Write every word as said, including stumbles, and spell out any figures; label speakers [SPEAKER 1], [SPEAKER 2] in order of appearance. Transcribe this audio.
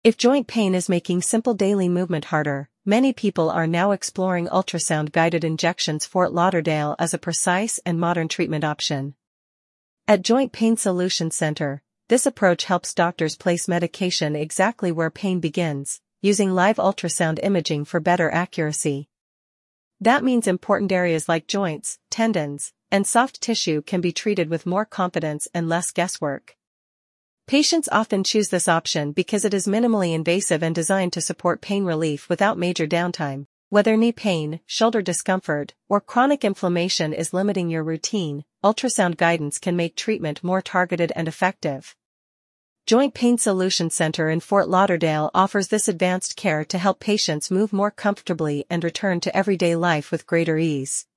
[SPEAKER 1] If joint pain is making simple daily movement harder, many people are now exploring ultrasound-guided injections. Fort Lauderdale as a precise and modern treatment option. At Joint Pain Solution Center, this approach helps doctors place medication exactly where pain begins, using live ultrasound imaging for better accuracy. That means important areas like joints, tendons, and soft tissue can be treated with more confidence and less guesswork. Patients often choose this option because it is minimally invasive and designed to support pain relief without major downtime. Whether knee pain, shoulder discomfort, or chronic inflammation is limiting your routine, ultrasound guidance can make treatment more targeted and effective. Joint Pain Solution Center in Fort Lauderdale offers this advanced care to help patients move more comfortably and return to everyday life with greater ease.